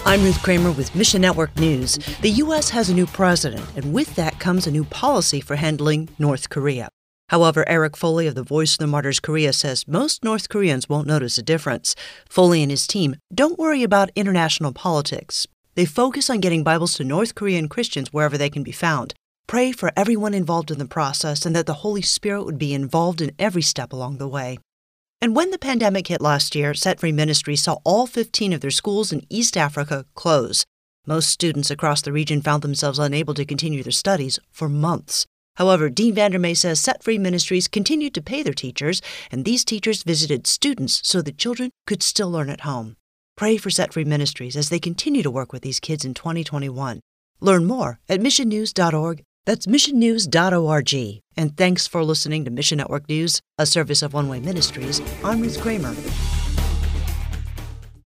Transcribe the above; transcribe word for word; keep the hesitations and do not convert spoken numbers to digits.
I'm Ruth Kramer with Mission Network News. The U S has a new president, and with that comes a new policy for handling North Korea. However, Eric Foley of the Voice of the Martyrs Korea says most North Koreans won't notice a difference. Foley and his team don't worry about international politics. They focus on getting Bibles to North Korean Christians wherever they can be found. Pray for everyone involved in the process and that the Holy Spirit would be involved in every step along the way. And when the pandemic hit last year, Set Free Ministries saw all fifteen of their schools in East Africa close. Most students across the region found themselves unable to continue their studies for months. However, Dean Vandermeer says Set Free Ministries continued to pay their teachers, and these teachers visited students so that children could still learn at home. Pray for Set Free Ministries as they continue to work with these kids in twenty twenty-one. Learn more at mission news dot org. That's mission news dot org. And thanks for listening to Mission Network News, a service of One Way Ministries. I'm Ruth Kramer.